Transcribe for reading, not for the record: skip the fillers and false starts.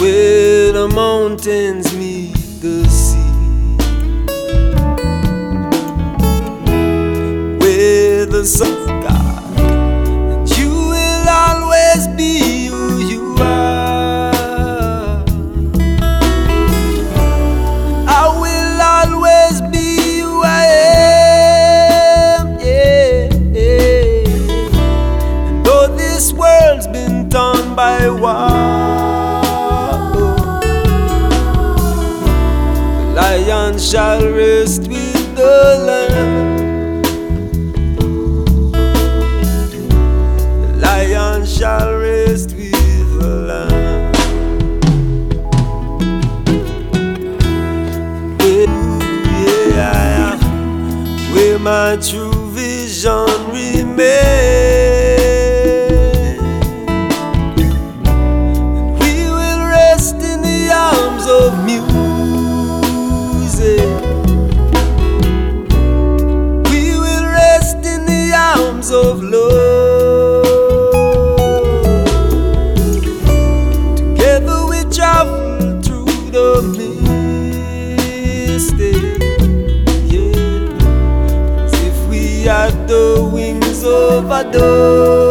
where the mountains meet the sea, where the sun's God, and you will always be who you are. I will always be who I am, yeah, yeah. And though this world's been torn by war, lion shall rest with the lamb. The lion shall rest with the lamb. Yeah, where my true vision remains, and we will rest in the arms of music. We will rest in the arms of love. Together we travel through the mystic, yeah, as if we had the wings of a dove.